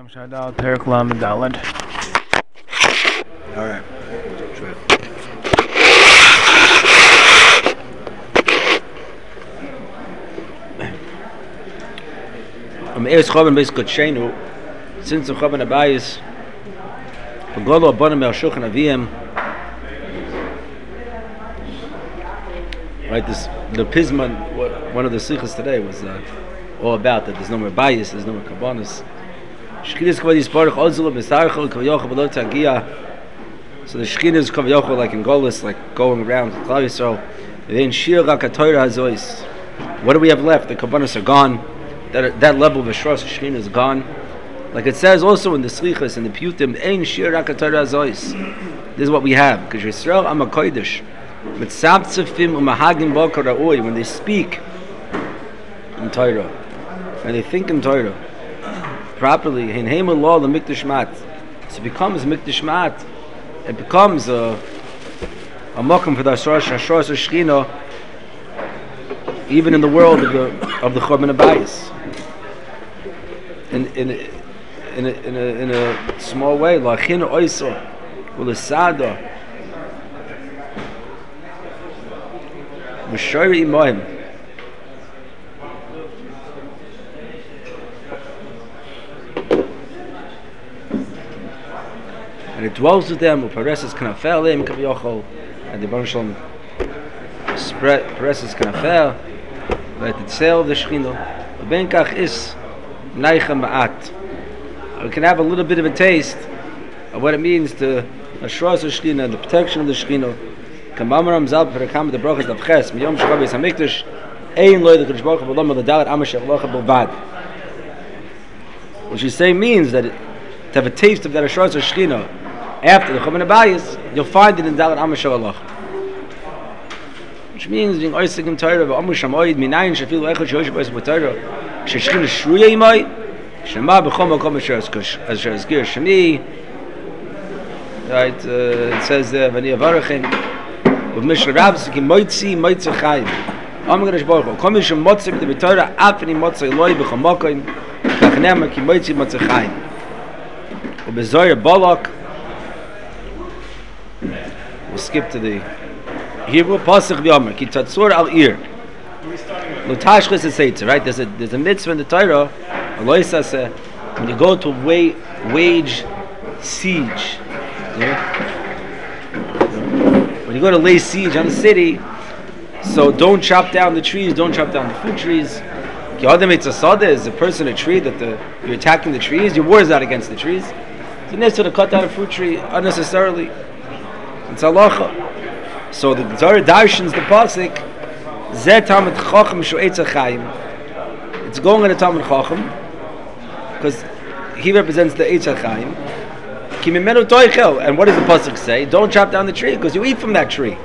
Shadal Perik Lamed Daled. All right. Eres Choban Beis Kodshenu, since the Choban Abayis, Begolo Abonim El Shulchan Aviyim. Right, the Pisman, one of the sikhs today was all about that. There's no more bias, there's no more kabbanis. Shechines Kavod Yisparach Ozul B'Sarachol Kavyochel B'Lo Tagia. So the Shechines Kavyochel, like in Golis, like going around to Klal Yisrael. Then Shir Rakatoira Hazois. What do we have left? The kabbanis are gone. That level of Ashras Shechina is gone. Like it says also in the Slichas and the Putim, Ein Shir Rakatoira Hazois. This is what we have. Because Yisrael Am HaKodesh. When they speak in Torah, when they think in Torah properly, so it becomes Mikdash Mat. It becomes a mokum for the Ashras Shechina, even in the world of the Churban Abayis. In a small way, Lachin Oisa, Ulasada. And it dwells with them. Pareses Kanafelim Kavyochol, and the Baruch Shalom spread Pareses Kanafel. Let it sail the Shechina. Benkach is Neicha Ma'at. We can have a little bit of a taste of what it means to Ashras Shechina and the protection of the Shechina. Kambamaram Zal for the Kam the Brachas of Ches, Miyom Shkabis Hamikdash, Ein Loy the Kodesh Baruch Hu V'Lam L'Dalet Amashach Locha B'Vad. What you say means that to have a taste of that Ashras Shechina after the Churban Abayis, you'll find it in Dalet Amashach Locha. Which means being Oisik in Torah, V'Amu Shamoyid Minayin Shafil Echad Shosh B'Oisik B'Torah, Shechina Shruya Imay, Shema B'Chom Makom Asher Azgir Shemi. Right, it says there, V'Ani Avarachin. With Mishra Rabbis, ki moitzi chayim. Amar Kadosh Baruch Hu, kol mishum motzei b'Torah, afni motzei loy b'chol mokoim, kach ki moitzi chayim. U'bezoyer Balak, we'll skip to the Hebrew pasuk v'yomer, ki tatzur al ir. L'tashchis eseitzer, right? There's a mitzvah in the Torah, aloisase, when you go to wage siege. When you go to lay siege on a city, so don't chop down the trees, don't chop down the fruit trees. Is a person a tree that you're attacking the trees, your war is not against the trees. It's a necessary to cut down a fruit tree unnecessarily. It's halacha. So the Zohar darshans the pasuk, Zeh Talmid Chacham Shu'etz HaChaim. It's going on a Talmid Chacham because he represents the Eitz HaChaim. And what does the pasuk say? Don't chop down the tree because you eat from that tree.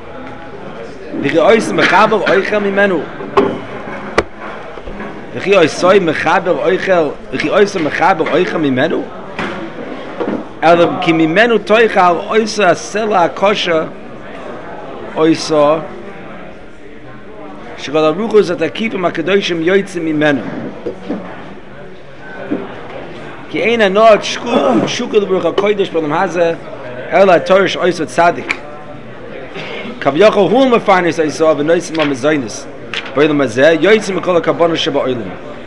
Ki eina not shukul b'ruch HaKodesh b'olam hazeh ela torish oisot tzadik. Kavyochel hu mefarnes oisot v'noisim ha-mezaynis b'olam hazeh yoitzim m'kol ha-kabbanos sheba'olam.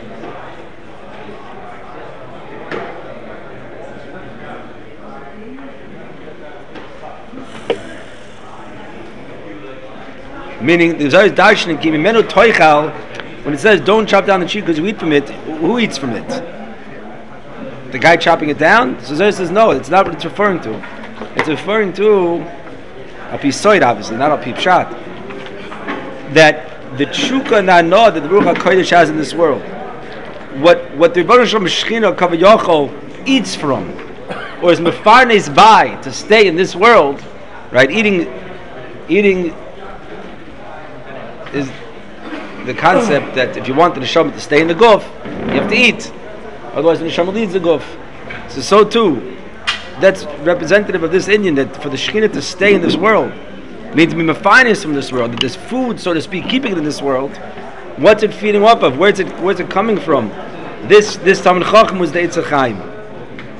Meaning, the Zohar is darshaning ki mimenu toichal, when it says don't chop down the tree because you eat from it, who eats from it? The guy chopping it down? So Zohar says no, it's not what it's referring to. It's referring to a pisoid, obviously, not a pipshat. That the tshuka na'no that the Ruach HaKodesh has in this world, what the Rebbeinu Shalom Shechina Kavyochel eats from, or is mefarnes by to stay in this world, right? Eating is the concept that if you want the neshama to stay in the guf, you have to eat. Otherwise, the neshama leads the guf. So too, that's representative of this Indian, that for the Shekhinah to stay in this world, means to be mefarnes from this world, that there's food, so to speak, keeping it in this world. What's it feeding off of? Where's it coming from? This Talmid Chacham was the Eitz HaChaim.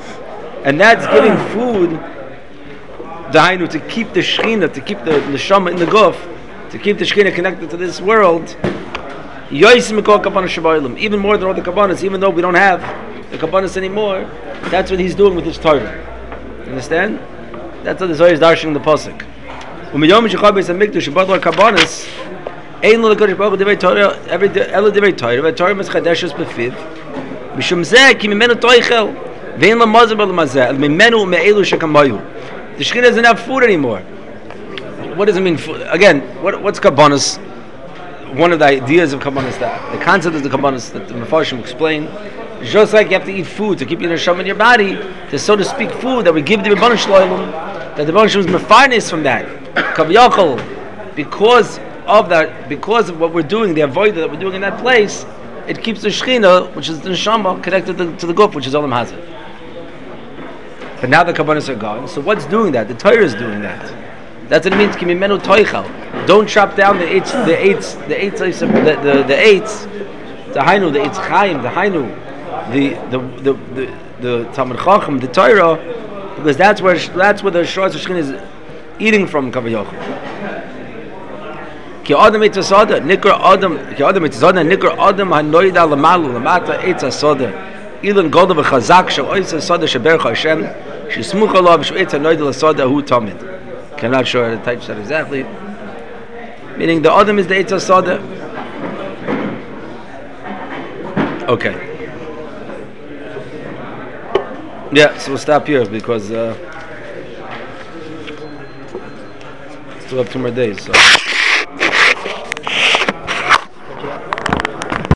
and that's giving food. Dahainu, to keep the Shechina, to keep the neshama in the guf, to keep the Shechina connected to this world. Even more than all the kabbanas, even though we don't have the kabbanas anymore, that's what he's doing with his Torah. Understand? That's what the Zohar is darshing the pasuk. Ein lo l'kodesh baruch hu divrei Torah, every elo divrei Torah, v'Torah mitzchadeshes befiv, mishum zeh ki mimenu toichel, ve'en lo mazeh b'lo mazeh, mimenu me'elu shekamayu. The Shekhinah doesn't have food anymore. What does it mean? Again, what's kabbanas? One of the ideas of kabbanas, the concept of the kabbanas that the Mefarshim explain, just like you have to eat food to keep your neshama in your body, to so to speak food that we give the Rebbeinu Shloim, that the Rebbeinu Shloim is mefarnes from that. Kaviyachol, because of that, because of what we're doing, the avodah that we're doing in that place, it keeps the Shekhinah, which is the neshama, connected to the guf, which is Olam Hazeh. But now the kabbanas are gone. So what's doing that? The Torah is doing that. That's what it means. Kimimenu toichal. Don't chop down the eights, the hainu, the eitz chaim, the hainu, the Talmud Chacham, the Torah, because that's where the Shor Shechina is eating from kaviyachol. Ki adam eitz asada, nikra adam, ki adam eitz asada, nikra adam hanoida lamalu lamata eitz asada. Ilan golda v'chazak shel oitz asada sheberach Hashem shesmuch alav sheitz hanoida l'asada hu tamid. I'm not sure how to type that exactly. Meaning the Adam is the Eitz HaSada. Okay. Yeah, so we'll stop here because still have 2 more days. So.